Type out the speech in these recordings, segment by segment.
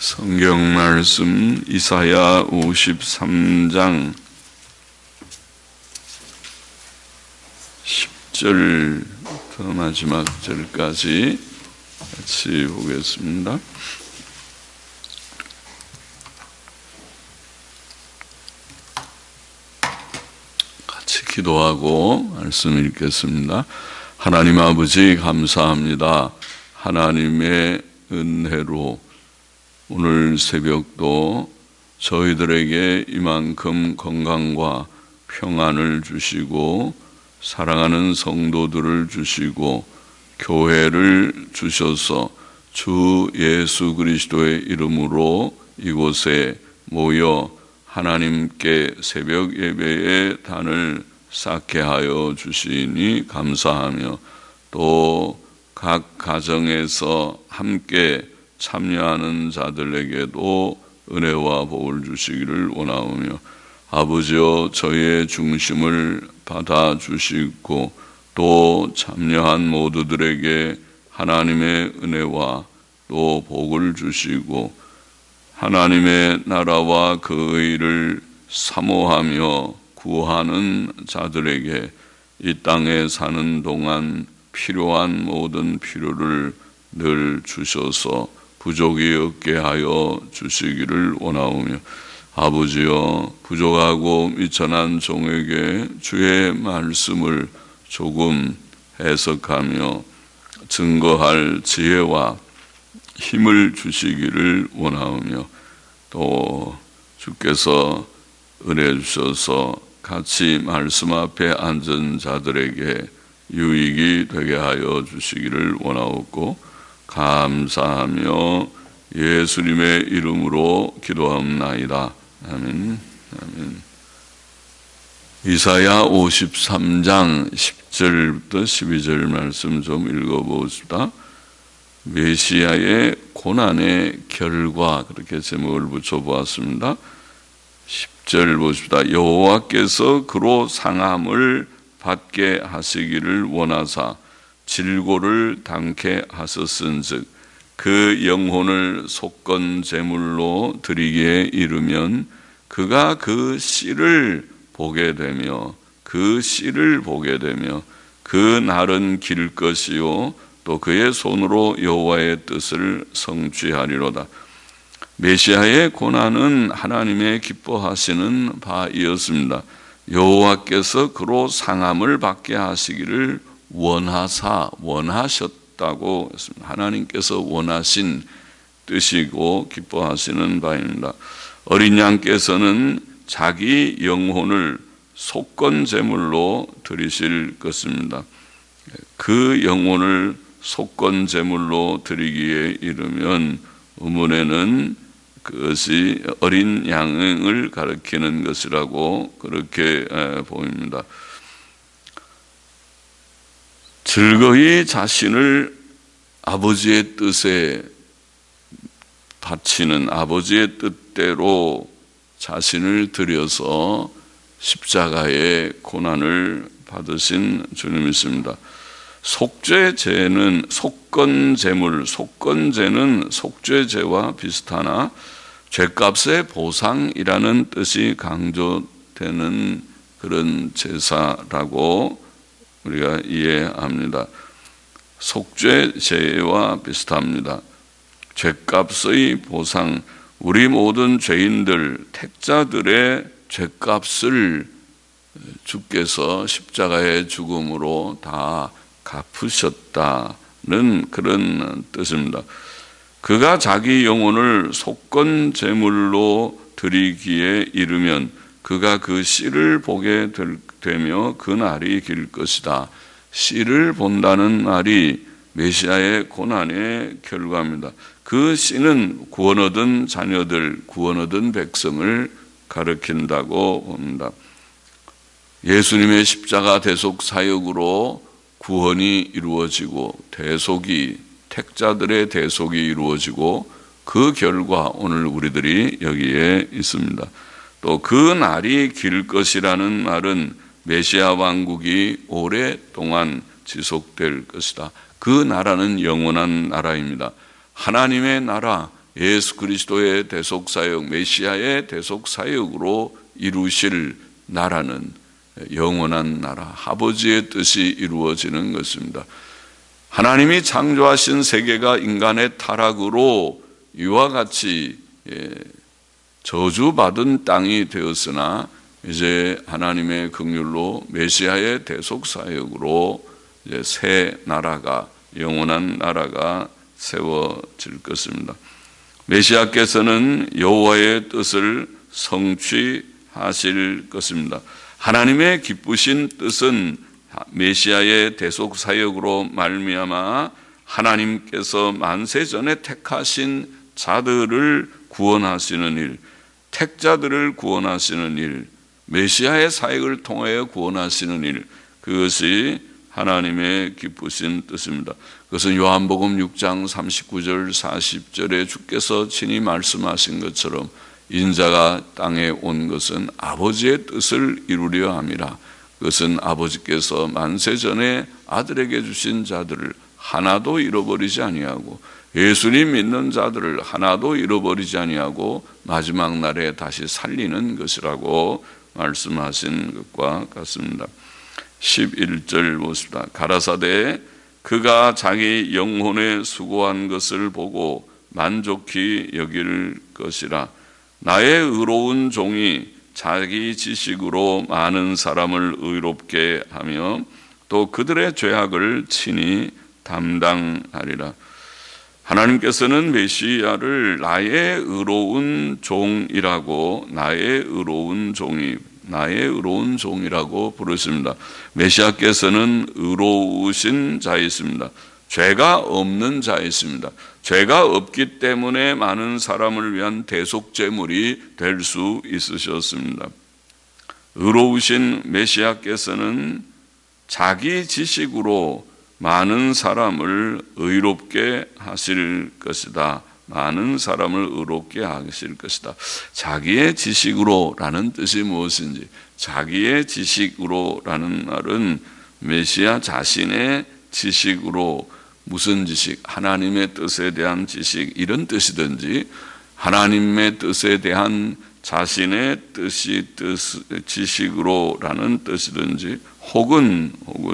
성경 말씀 이사야 53장 10절부터 마지막 절까지 같이 보겠습니다. 같이 기도하고 말씀 읽겠습니다. 하나님 아버지 감사합니다. 하나님의 은혜로 오늘 새벽도 저희들에게 이만큼 건강과 평안을 주시고 사랑하는 성도들을 주시고 교회를 주셔서 주 예수 그리스도의 이름으로 이곳에 모여 하나님께 새벽 예배의 단을 쌓게 하여 주시니 감사하며 또 각 가정에서 함께 참여하는 자들에게도 은혜와 복을 주시기를 원하오며 아버지여 저희의 중심을 받아주시고 또 참여한 모두들에게 하나님의 은혜와 또 복을 주시고 하나님의 나라와 그 의를 사모하며 구하는 자들에게 이 땅에 사는 동안 필요한 모든 필요를 늘 주셔서 부족이 없게 하여 주시기를 원하오며 아버지여 부족하고 미천한 종에게 주의 말씀을 조금 해석하며 증거할 지혜와 힘을 주시기를 원하오며 또 주께서 은혜 주셔서 같이 말씀 앞에 앉은 자들에게 유익이 되게 하여 주시기를 원하옵고 감사하며 예수님의 이름으로 기도하옵나이다. 아멘. 아멘. 이사야 53장 10절부터 12절 말씀 좀 읽어보겠습니다. 메시아의 고난의 결과 그렇게 제목을 붙여보았습니다. 10절 보십니다. 여호와께서 그로 상함을 받게 하시기를 원하사 질고를 당케 하셨은즉 그 영혼을 속건 제물로 드리기에 이르면 그가 그 씨를 보게 되며 그 날은 길 것이요 또 그의 손으로 여호와의 뜻을 성취하리로다. 메시아의 고난은 하나님의 기뻐하시는 바이었습니다. 여호와께서 그로 상함을 받게 하시기를 원하셨다고 했습니다. 하나님께서 원하신 뜻이고 기뻐하시는 바입니다. 어린 양께서는 자기 영혼을 속건 제물로 드리실 것입니다. 그 영혼을 속건 제물로 드리기에 이르면 의문에는 그것이 어린 양을 가리키는 것이라고 그렇게 보입니다. 즐거이 자신을 아버지의 뜻에 바치는 아버지의 뜻대로 자신을 들여서 십자가의 고난을 받으신 주님이십니다. 속죄제는 속건제물, 속건제는 속죄제와 비슷하나 죄값의 보상이라는 뜻이 강조되는 그런 제사라고 우리가 이해합니다. 속죄제와 비슷합니다. 죄값의 보상, 우리 모든 죄인들, 택자들의 죄값을 주께서 십자가의 죽음으로 다 갚으셨다는 그런 뜻입니다. 그가 자기 영혼을 속건 제물로 드리기에 이르면 그가 그 씨를 보게 되며 그 날이 길 것이다. 씨를 본다는 말이 메시아의 고난의 결과입니다. 그 씨는 구원 얻은 자녀들, 구원 얻은 백성을 가리킨다고 봅니다. 예수님의 십자가 대속 사역으로 구원이 이루어지고 택자들의 대속이 이루어지고 그 결과 오늘 우리들이 여기에 있습니다. 또 그 날이 길 것이라는 말은 메시아 왕국이 오랫동안 지속될 것이다. 그 나라는 영원한 나라입니다. 하나님의 나라, 예수 그리스도의 대속사역, 메시아의 대속사역으로 이루실 나라는 영원한 나라, 아버지의 뜻이 이루어지는 것입니다. 하나님이 창조하신 세계가 인간의 타락으로 이와 같이 저주받은 땅이 되었으나 이제 하나님의 긍휼로 메시아의 대속사역으로 이제 새 나라가, 영원한 나라가 세워질 것입니다. 메시아께서는 여호와의 뜻을 성취하실 것입니다. 하나님의 기쁘신 뜻은 메시아의 대속사역으로 말미암아 하나님께서 만세전에 택하신 자들을 구원하시는 일, 택자들을 구원하시는 일, 메시아의 사역을 통하여 구원하시는 일, 그것이 하나님의 기쁘신 뜻입니다. 그것은 요한복음 6장 39절 40절에 주께서 친히 말씀하신 것처럼 인자가 땅에 온 것은 아버지의 뜻을 이루려 함이라. 그것은 아버지께서 만세전에 아들에게 주신 자들을 하나도 잃어버리지 아니하고 예수님 믿는 자들을 하나도 잃어버리지 아니하고 마지막 날에 다시 살리는 것이라고 말씀하신 것과 같습니다. 11절 보십니다. 가라사대 그가 자기 영혼에 수고한 것을 보고 만족히 여길 것이라. 나의 의로운 종이 자기 지식으로 많은 사람을 의롭게 하며 또 그들의 죄악을 친히 담당하리라. 하나님께서는 메시아를 나의 의로운 종이라고, 나의 의로운 종이라고 부르십니다. 메시아께서는 의로우신 자이십니다. 죄가 없는 자이십니다. 죄가 없기 때문에 많은 사람을 위한 대속제물이 될 수 있으셨습니다. 의로우신 메시아께서는 자기 지식으로 많은 사람을 의롭게 하실 것이다. 많은 사람을 의롭게 하실 것이다. 자기의 지식으로라는 뜻이 무엇인지, 자기의 지식으로라는 말은 메시아 자신의 지식으로, 무슨 지식? 하나님의 뜻에 대한 지식, 이런 뜻이든지 하나님의 뜻에 대한 자신의 지식으로라는 뜻이든지 혹은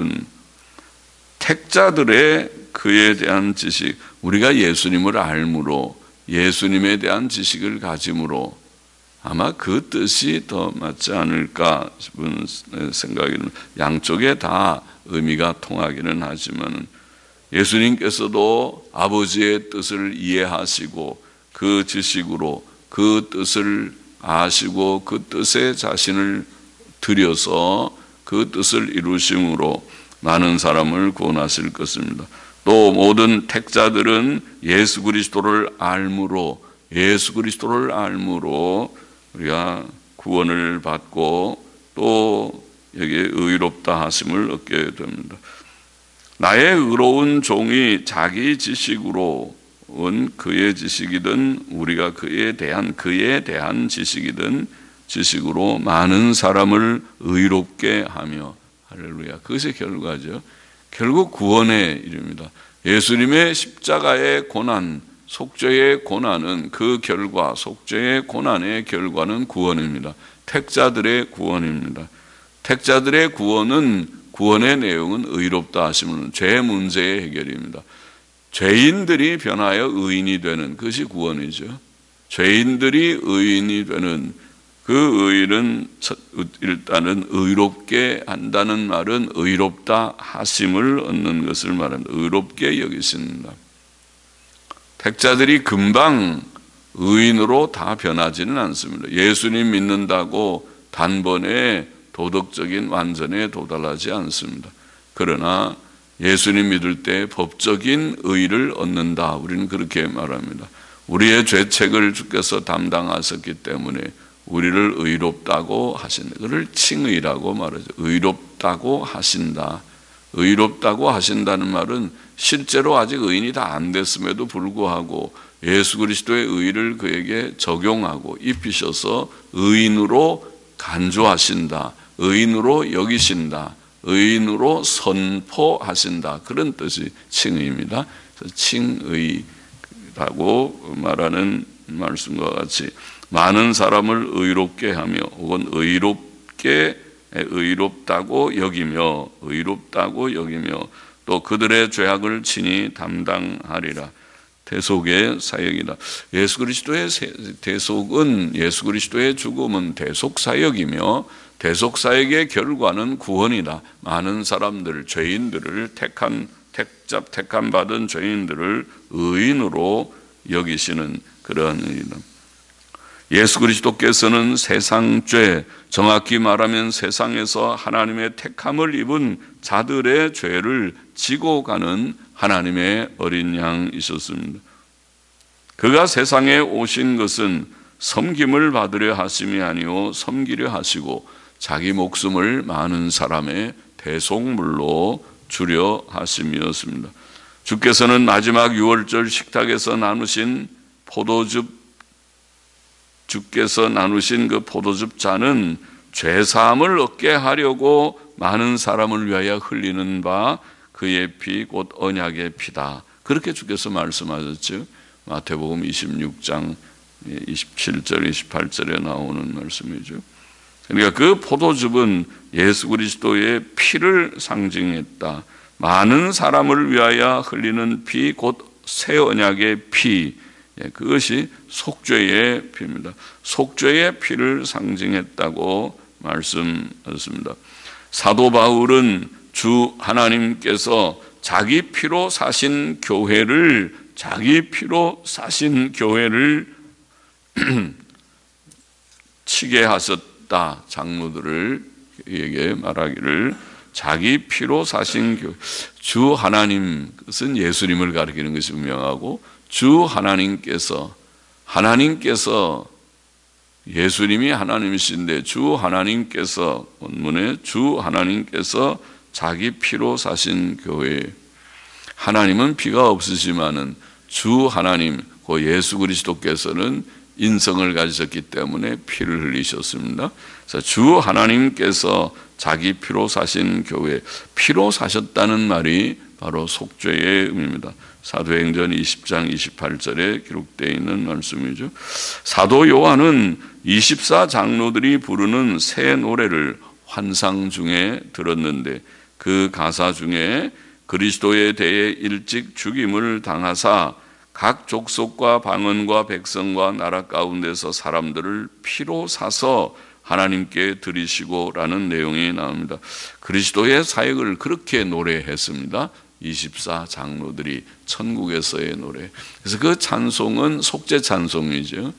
택자들의 그에 대한 지식, 우리가 예수님을 알므로 예수님에 대한 지식을 가짐으로 아마 그 뜻이 더 맞지 않을까 싶은 생각이는, 양쪽에 다 의미가 통하기는 하지만 예수님께서도 아버지의 뜻을 이해하시고 그 지식으로 그 뜻을 아시고 그 뜻에 자신을 들여서 그 뜻을 이루심으로 많은 사람을 구원하실 것입니다. 또 모든 택자들은 예수 그리스도를 알므로 우리가 구원을 받고 또 여기에 의롭다 하심을 얻게 됩니다. 나의 의로운 종이 자기 지식으로 온 그의 지식이든 우리가 그에 대한 지식이든 지식으로 많은 사람을 의롭게 하며, 할렐루야, 그것의 결과죠. 결국 구원의 일입니다. 예수님의 십자가의 고난, 속죄의 고난은 그 결과, 속죄의 고난의 결과는 구원입니다. 택자들의 구원입니다. 택자들의 구원의 내용은 의롭다 하심은 죄 문제의 해결입니다. 죄인들이 변하여 의인이 되는 것이 구원이죠. 죄인들이 의인이 되는 그 의인은 일단은 의롭게 한다는 말은 의롭다 하심을 얻는 것을 말합니다. 의롭게 여기십니다. 택자들이 금방 의인으로 다 변하지는 않습니다. 예수님 믿는다고 단번에 도덕적인 완전에 도달하지 않습니다. 그러나 예수님 믿을 때 법적인 의를 얻는다. 우리는 그렇게 말합니다. 우리의 죄책을 주께서 담당하셨기 때문에 우리를 의롭다고 하신다. 그를 칭의라고 말하죠. 의롭다고 하신다. 의롭다고 하신다는 말은 실제로 아직 의인이 다 안 됐음에도 불구하고 예수 그리스도의 의를 그에게 적용하고 입히셔서 의인으로 간주하신다. 의인으로 여기신다. 의인으로 선포하신다. 그런 뜻이 칭의입니다. 그래서 칭의, 의롭다고 말하는 말씀과 같이 많은 사람을 의롭게 하며 혹은 의롭다고 여기며 또 그들의 죄악을 친히 담당하리라. 대속의 사역이다. 예수 그리스도의 대속은, 예수 그리스도의 죽음은 대속 사역이며 대속 사역의 결과는 구원이다. 많은 사람들, 죄인들을 택함 받은 죄인들을 의인으로 여기시는 그러한 일이다. 예수 그리스도께서는 세상 죄, 정확히 말하면 세상에서 하나님의 택함을 입은 자들의 죄를 지고 가는 하나님의 어린 양이셨습니다. 그가 세상에 오신 것은 섬김을 받으려 하심이 아니요 섬기려 하시고 자기 목숨을 많은 사람의 대속물로 주려 하심이었습니다. 주께서는 마지막 유월절 식탁에서 나누신 그 포도즙 잔은 죄사함을 얻게 하려고 많은 사람을 위하여 흘리는 바 그의 피 곧 언약의 피다. 그렇게 주께서 말씀하셨죠. 마태복음 26장 27절 28절에 나오는 말씀이죠. 그러니까 그 포도즙은 예수 그리스도의 피를 상징했다. 많은 사람을 위하여 흘리는 피 곧 새 언약의 피, 그것이 속죄의 피입니다. 속죄의 피를 상징했다고 말씀하셨습니다. 사도 바울은 주 하나님께서 자기 피로 사신 교회를 치게 하셨다. 장로들에게 말하기를 자기 피로 사신 교회. 주 하나님, 그것은 예수님을 가리키는 것이 분명하고 주 하나님께서 예수님이 하나님이신데 본문에 주 하나님께서 자기 피로 사신 교회. 하나님은 피가 없으시지만은 주 하나님, 그 예수 그리스도께서는 인성을 가지셨기 때문에 피를 흘리셨습니다. 그래서 주 하나님께서 자기 피로 사신 교회, 피로 사셨다는 말이 바로 속죄의 의미입니다. 사도행전 20장 28절에 기록되어 있는 말씀이죠. 사도 요한은 24장로들이 부르는 새 노래를 환상 중에 들었는데 그 가사 중에 그리스도에 대해 일찍 죽임을 당하사 각 족속과 방언과 백성과 나라 가운데서 사람들을 피로 사서 하나님께 드리시고라는 내용이 나옵니다. 그리스도의 사역을 그렇게 노래했습니다. 24장로들이 천국에서의 노래. 그래서 그 찬송은 속죄 찬송이죠.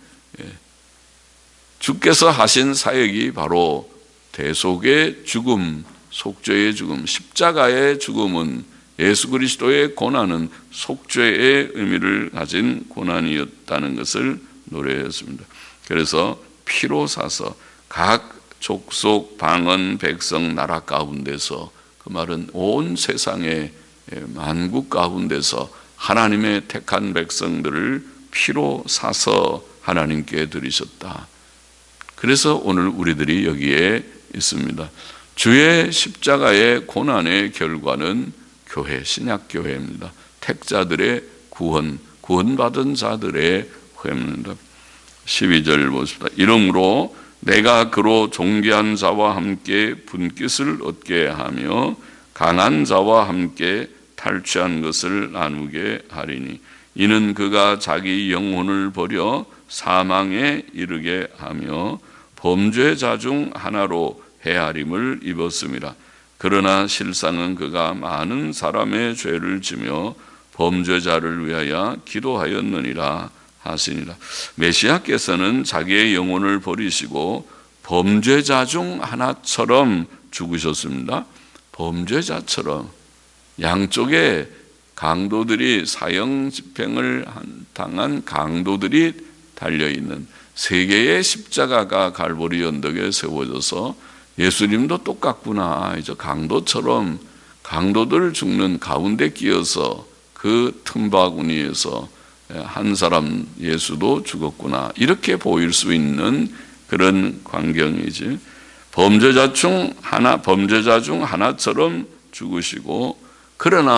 주께서 하신 사역이 바로 대속의 죽음, 속죄의 죽음, 십자가의 죽음은 예수 그리스도의 고난은 속죄의 의미를 가진 고난이었다는 것을 노래했습니다. 그래서 피로 사서 각 족속, 방언, 백성, 나라 가운데서, 그 말은 온 세상의 만국 가운데서 하나님의 택한 백성들을 피로 사서 하나님께 드리셨다. 그래서 오늘 우리들이 여기에 있습니다. 주의 십자가의 고난의 결과는 교회, 신약교회입니다. 택자들의 구원받은 자들의 회입니다. 12절 보십시다. 이러므로 내가 그로 존귀한 자와 함께 분깃을 얻게 하며 강한 자와 함께 탈취한 것을 나누게 하리니 이는 그가 자기 영혼을 버려 사망에 이르게 하며 범죄자 중 하나로 헤아림을 입었음이라. 그러나 실상은 그가 많은 사람의 죄를 지며 범죄자를 위하여 기도하였느니라 하시니라. 메시아께서는 자기의 영혼을 버리시고 범죄자 중 하나처럼 죽으셨습니다. 범죄자처럼. 양쪽에 강도들이, 사형 집행을 당한 강도들이 달려있는 세 개의 십자가가 갈보리 언덕에 세워져서 예수님도 똑같구나, 이제 강도처럼 강도들 죽는 가운데 끼어서 그 틈바구니에서 한 사람 예수도 죽었구나, 이렇게 보일 수 있는 그런 광경이지. 범죄자 중 하나처럼 죽으시고, 그러나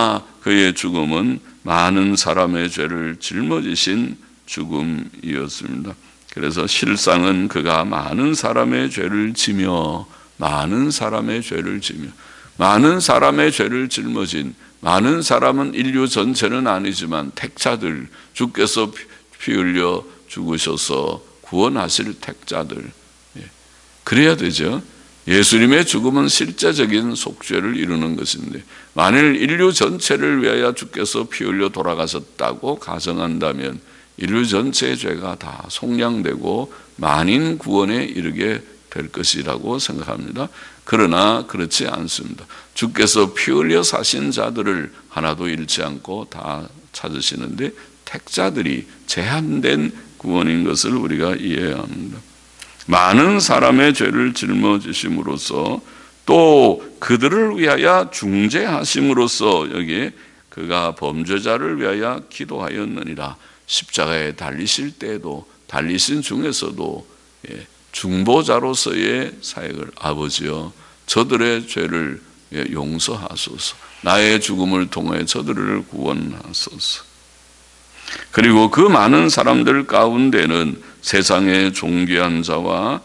그의 죽음은 많은 사람의 죄를 짊어지신 죽음이었습니다. 그래서 실상은 그가 많은 사람의 죄를 지며 많은 사람의 죄를 짊어진, 많은 사람은 인류 전체는 아니지만 택자들, 주께서 피 흘려 죽으셔서 구원하실 택자들, 그래야 되죠. 예수님의 죽음은 실제적인 속죄를 이루는 것인데, 만일 인류 전체를 위하여 주께서 피 흘려 돌아가셨다고 가정한다면 인류 전체의 죄가 다 속량되고 만인 구원에 이르게 될 것이라고 생각합니다. 그러나 그렇지 않습니다. 주께서 피 흘려 사신 자들을 하나도 잃지 않고 다 찾으시는데, 택자들이 제한된 구원인 것을 우리가 이해해야 합니다. 많은 사람의 죄를 짊어지심으로써 또 그들을 위하여 중재하심으로써, 여기에 그가 범죄자를 위하여 기도하였느니라. 십자가에 달리실 때에도, 달리신 중에서도 중보자로서의 사역을, 아버지여 저들의 죄를 용서하소서, 나의 죽음을 통해 저들을 구원하소서. 그리고 그 많은 사람들 가운데는 세상의 존귀한 자와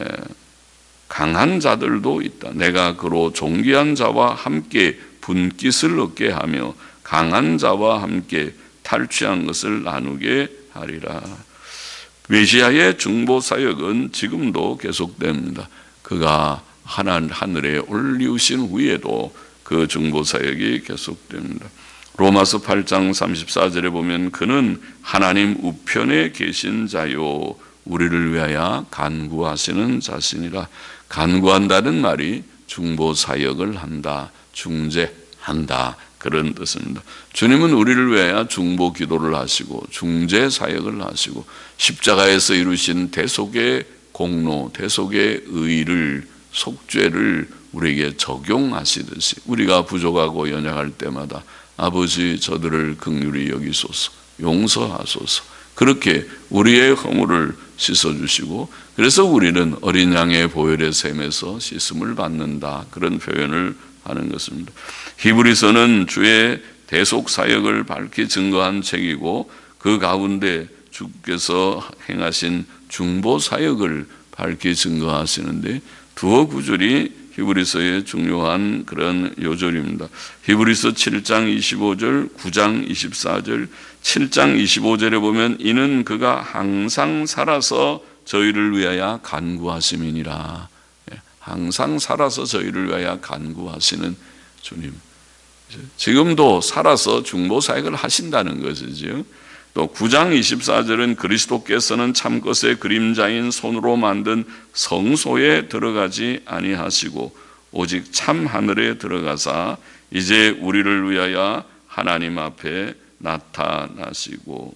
강한 자들도 있다. 내가 그로 존귀한 자와 함께 분깃을 얻게 하며 강한 자와 함께 탈취한 것을 나누게 하리라. 메시아의 중보 사역은 지금도 계속됩니다. 그가 하늘에 올리우신 후에도 그 중보 사역이 계속됩니다. 로마서 8장 34절에 보면 그는 하나님 우편에 계신 자요 우리를 위하여 간구하시는 자신이라. 간구한다는 말이 중보 사역을 한다, 중재한다, 그런 뜻입니다. 주님은 우리를 위하여 중보 기도를 하시고 중재 사역을 하시고 십자가에서 이루신 대속의 공로, 대속의 의를, 속죄를 우리에게 적용하시듯이 우리가 부족하고 연약할 때마다 아버지 저들을 긍휼히 여기소서, 용서하소서, 그렇게 우리의 허물을 씻어주시고, 그래서 우리는 어린 양의 보혈의 샘에서 씻음을 받는다, 그런 표현을 하는 것입니다. 히브리서는 주의 대속 사역을 밝히 증거한 책이고 그 가운데 주께서 행하신 중보 사역을 밝히 증거하시는데, 두어 구절이 히브리서의 중요한 그런 요절입니다. 히브리서 7장 25절, 9장 24절, 7장 25절에 보면 이는 그가 항상 살아서 저희를 위하여 간구하심이니라. 항상 살아서 저희를 위하여 간구하시는 주님, 지금도 살아서 중보 사역을 하신다는 것이죠. 또 9장 24절은 그리스도께서는 참것의 그림자인 손으로 만든 성소에 들어가지 아니하시고 오직 참 하늘에 들어가사 이제 우리를 위하여 하나님 앞에 나타나시고,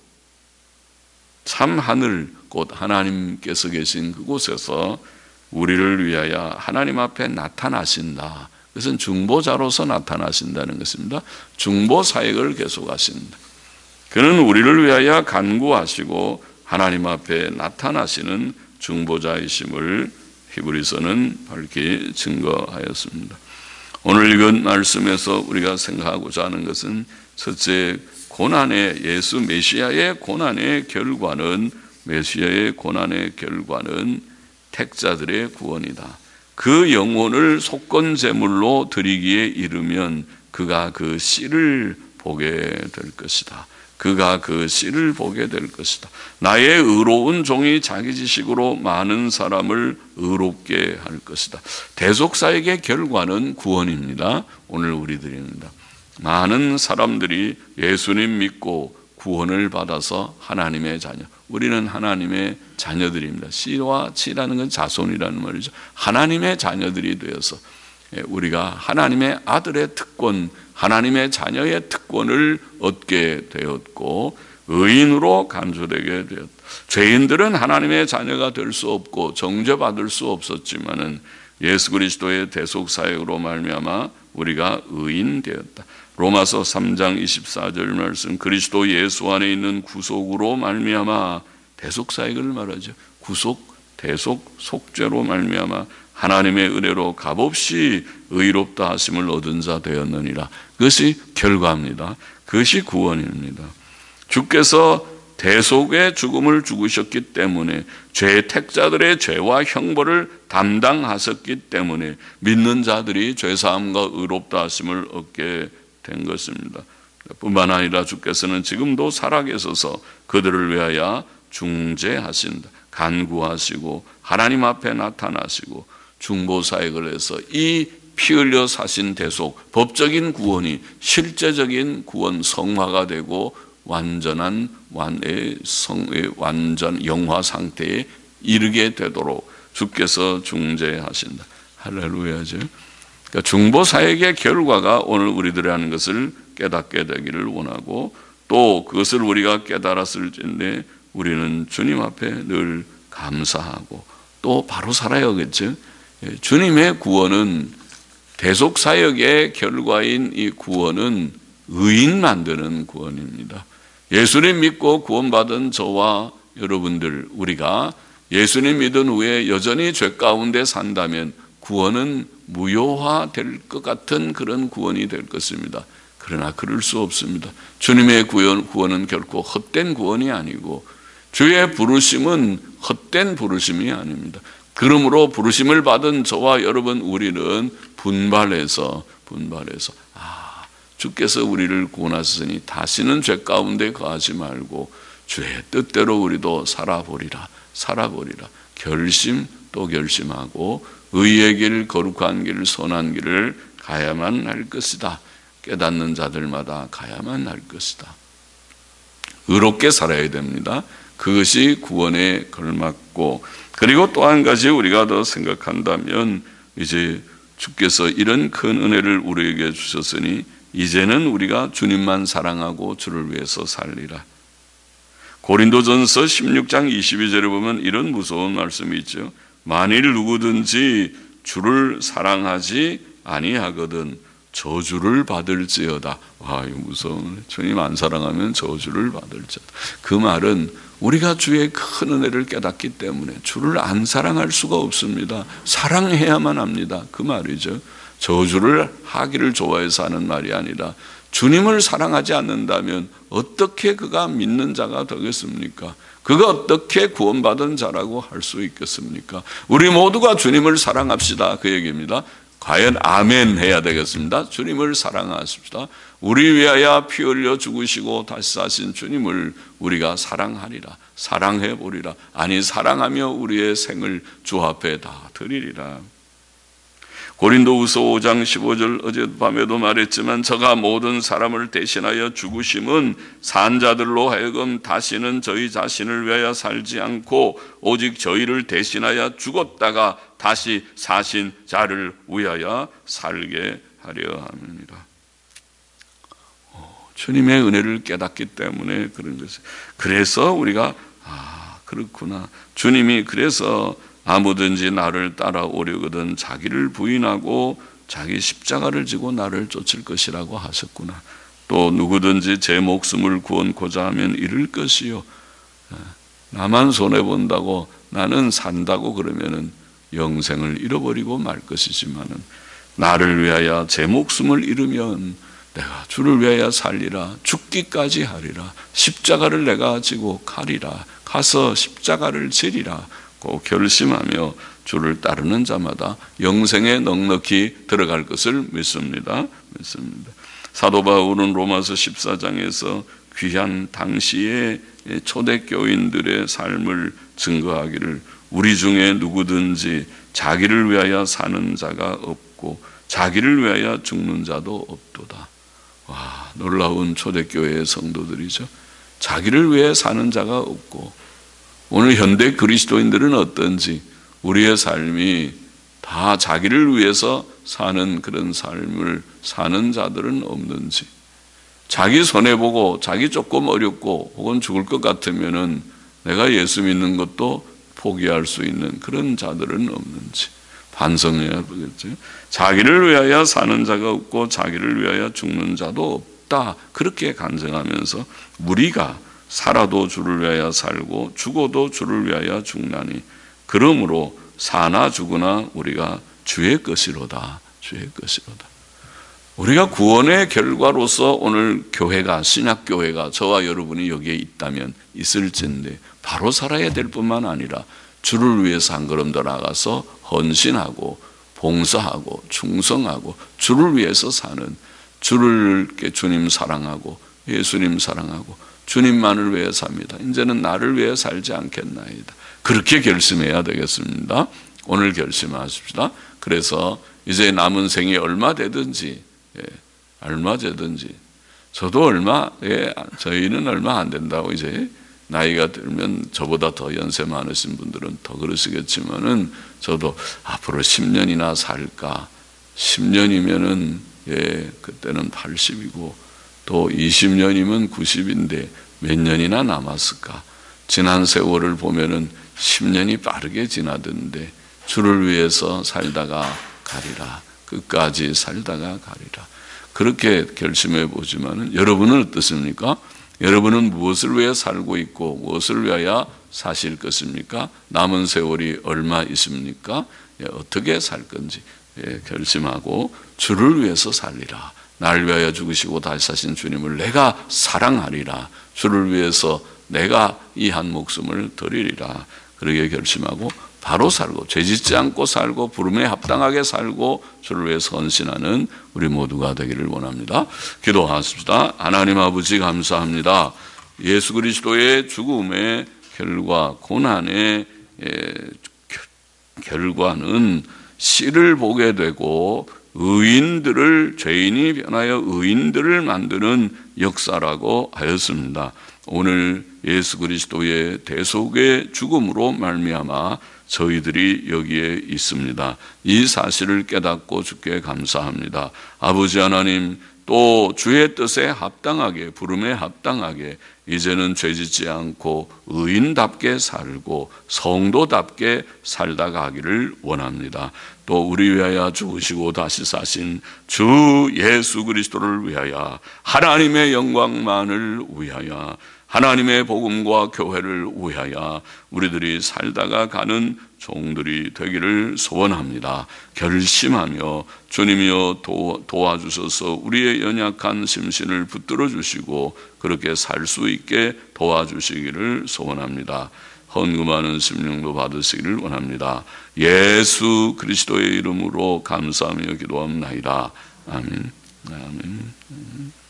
참 하늘, 곧 하나님께서 계신 그곳에서 우리를 위하여 하나님 앞에 나타나신다. 그것은 중보자로서 나타나신다는 것입니다. 중보 사역을 계속하신다. 그는 우리를 위하여 간구하시고 하나님 앞에 나타나시는 중보자이심을 히브리서는 밝히 증거하였습니다. 오늘 읽은 말씀에서 우리가 생각하고자 하는 것은, 첫째, 고난의, 예수 메시아의 고난의 결과는, 메시아의 고난의 결과는 택자들의 구원이다. 그 영혼을 속건제물로 드리기에 이르면 그가 그 씨를 보게 될 것이다. 그가 그 씨를 보게 될 것이다. 나의 의로운 종이 자기 지식으로 많은 사람을 의롭게 할 것이다. 대속사역의 결과는 구원입니다. 오늘 우리들입니다. 많은 사람들이 예수님 믿고 구원을 받아서 하나님의 자녀, 우리는 하나님의 자녀들입니다. 씨와 치라는 건 자손이라는 말이죠. 하나님의 자녀들이 되어서 우리가 하나님의 아들의 특권, 하나님의 자녀의 특권을 얻게 되었고 의인으로 간주되게 되었다. 죄인들은 하나님의 자녀가 될 수 없고 정죄받을 수 없었지만은 예수 그리스도의 대속 사역으로 말미암아 우리가 의인 되었다. 로마서 3장 24절 말씀, 그리스도 예수 안에 있는 구속으로 말미암아, 대속 사역을 말하죠. 구속, 대속, 속죄로 말미암아 하나님의 은혜로 값없이 의롭다 하심을 얻은 자 되었느니라. 그것이 결과입니다. 그것이 구원입니다. 주께서 대속의 죽음을 죽으셨기 때문에 죄의 택자들의 죄와 형벌을 담당하셨기 때문에 믿는 자들이 죄사함과 의롭다 하심을 얻게 된 것입니다. 뿐만 아니라 주께서는 지금도 살아계셔서 그들을 위하여 중재하신다. 간구하시고 하나님 앞에 나타나시고 중보사역을 해서 이 피 흘려 사신 대속, 법적인 구원이 실제적인 구원 성화가 되고 완전한 완전 영화 상태에 이르게 되도록 주께서 중재하신다. 할렐루야죠. 그러니까 중보사역의 결과가 오늘 우리들이 하는 것을 깨닫게 되기를 원하고, 또 그것을 우리가 깨달았을 때인데 우리는 주님 앞에 늘 감사하고 또 바로 살아야겠죠. 주님의 구원은, 대속사역의 결과인 이 구원은 의인 만드는 구원입니다. 예수님 믿고 구원받은 저와 여러분들, 우리가 예수님 믿은 후에 여전히 죄 가운데 산다면 구원은 무효화될 것 같은 그런 구원이 될 것입니다. 그러나 그럴 수 없습니다. 주님의 구원은 결코 헛된 구원이 아니고 주의 부르심은 헛된 부르심이 아닙니다. 그러므로 부르심을 받은 저와 여러분, 우리는 분발해서 주께서 우리를 구원하시니 다시는 죄 가운데 거하지 말고 주의 뜻대로 우리도 살아보리라 결심 또 결심하고 의의 길, 거룩한 길, 선한 길을 가야만 할 것이다. 깨닫는 자들마다 가야만 할 것이다. 의롭게 살아야 됩니다. 그것이 구원에 걸맞고, 그리고 또 한 가지 우리가 더 생각한다면, 이제 주께서 이런 큰 은혜를 우리에게 주셨으니 이제는 우리가 주님만 사랑하고 주를 위해서 살리라. 고린도전서 16장 22절에 보면 이런 무서운 말씀이 있죠. 만일 누구든지 주를 사랑하지 아니하거든 저주를 받을지어다. 와, 이거 무서운, 주님 안 사랑하면 저주를 받을지어다. 그 말은 우리가 주의 큰 은혜를 깨닫기 때문에 주를 안 사랑할 수가 없습니다. 사랑해야만 합니다. 그 말이죠. 저주를 하기를 좋아해서 하는 말이 아니라 주님을 사랑하지 않는다면 어떻게 그가 믿는 자가 되겠습니까? 그가 어떻게 구원받은 자라고 할 수 있겠습니까? 우리 모두가 주님을 사랑합시다, 그 얘기입니다. 과연 아멘 해야 되겠습니다. 주님을 사랑하십시다. 우리 위하여 피 흘려 죽으시고 다시 사신 주님을 우리가 사랑하리라, 사랑해 보리라. 아니, 사랑하며 우리의 생을 주 앞에 다 드리리라. 고린도후서 5장 15절, 어젯밤에도 말했지만 저가 모든 사람을 대신하여 죽으심은 산 자들로 하여금 다시는 저희 자신을 위하여 살지 않고 오직 저희를 대신하여 죽었다가 다시 사신 자를 위하여 살게 하려 함이니라. 주님의 은혜를 깨닫기 때문에 그런 것이. 그래서 우리가 그렇구나. 주님이 그래서 아무든지 나를 따라오려거든 자기를 부인하고 자기 십자가를 지고 나를 쫓을 것이라고 하셨구나. 또 누구든지 제 목숨을 구원코자 하면 잃을 것이요. 나만 손해본다고, 나는 산다고 그러면은 영생을 잃어버리고 말 것이지만은, 나를 위하여 제 목숨을 잃으면 내가 주를 위하여 살리라, 죽기까지 하리라, 십자가를 내가 지고 가리라, 가서 십자가를 지리라 고 결심하며 주를 따르는 자마다 영생에 넉넉히 들어갈 것을 믿습니다. 사도 바울은 로마서 14장에서 귀한 당시의 초대교인들의 삶을 증거하기를, 우리 중에 누구든지 자기를 위하여 사는 자가 없고 자기를 위하여 죽는 자도 없도다. 와, 놀라운 초대교회의 성도들이죠. 자기를 위해 사는 자가 없고, 오늘 현대 그리스도인들은 어떤지, 우리의 삶이 다 자기를 위해서 사는 그런 삶을 사는 자들은 없는지, 자기 손해보고 자기 조금 어렵고 혹은 죽을 것 같으면은 내가 예수 믿는 것도 포기할 수 있는 그런 자들은 없는지 반성해야 되겠죠. 자기를 위하여 사는 자가 없고 자기를 위하여 죽는 자도 없다. 그렇게 간증하면서 우리가 살아도 주를 위하여 살고 죽어도 주를 위하여 죽나니 그러므로 사나 죽으나 우리가 주의 것이로다. 주의 것이로다. 우리가 구원의 결과로서 오늘 교회가, 신약교회가 저와 여러분이 여기에 있다면 있을진데 바로 살아야 될 뿐만 아니라 주를 위해서 한 걸음 더 나가서 헌신하고 봉사하고 충성하고 주를 위해서 사는, 주를 주님 사랑하고 예수님 사랑하고 주님만을 위해 삽니다. 이제는 나를 위해 살지 않겠나이다. 그렇게 결심해야 되겠습니다. 오늘 결심하십시다. 그래서 이제 남은 생이 얼마 되든지, 얼마 되든지, 저도 저희는 얼마 안 된다고 이제 나이가 들면 저보다 더 연세 많으신 분들은 더 그러시겠지만은 저도 앞으로 10년이나 살까? 10년이면은 그때는 80이고 또 20년이면 90인데 몇 년이나 남았을까? 지난 세월을 보면은 10년이 빠르게 지나던데 주를 위해서 살다가 가리라. 끝까지 살다가 가리라. 그렇게 결심해 보지만은 여러분은 어떻습니까? 여러분은 무엇을 위해 살고 있고 무엇을 위하여 사실 것입니까? 남은 세월이 얼마 있습니까? 어떻게 살 건지 결심하고 주를 위해서 살리라. 나를 위하여 죽으시고 다시 사신 주님을 내가 사랑하리라. 주를 위해서 내가 이 한 목숨을 드리리라. 그렇게 결심하고 바로 살고 죄짓지 않고 살고 부름에 합당하게 살고 주를 위해 헌신하는 우리 모두가 되기를 원합니다. 기도하십시다. 하나님 아버지 감사합니다. 예수 그리스도의 죽음의 결과, 고난의 결과는 씨를 보게 되고 의인들을, 죄인이 변하여 의인들을 만드는 역사라고 하였습니다. 오늘 예수 그리스도의 대속의 죽음으로 말미암아 저희들이 여기에 있습니다. 이 사실을 깨닫고 주께 감사합니다. 아버지 하나님, 또 주의 뜻에 합당하게, 부름에 합당하게 이제는 죄짓지 않고 의인답게 살고 성도답게 살다 가기를 원합니다. 또 우리 위하여 죽으시고 다시 사신 주 예수 그리스도를 위하여, 하나님의 영광만을 위하여, 하나님의 복음과 교회를 위하여 우리들이 살다가 가는 종들이 되기를 소원합니다. 결심하며 주님이여 도와주셔서 우리의 연약한 심신을 붙들어 주시고 그렇게 살 수 있게 도와주시기를 소원합니다. 헌금하는 심령도 받으시기를 원합니다. 예수 그리스도의 이름으로 감사하며 기도합나이다. 아멘. 아멘.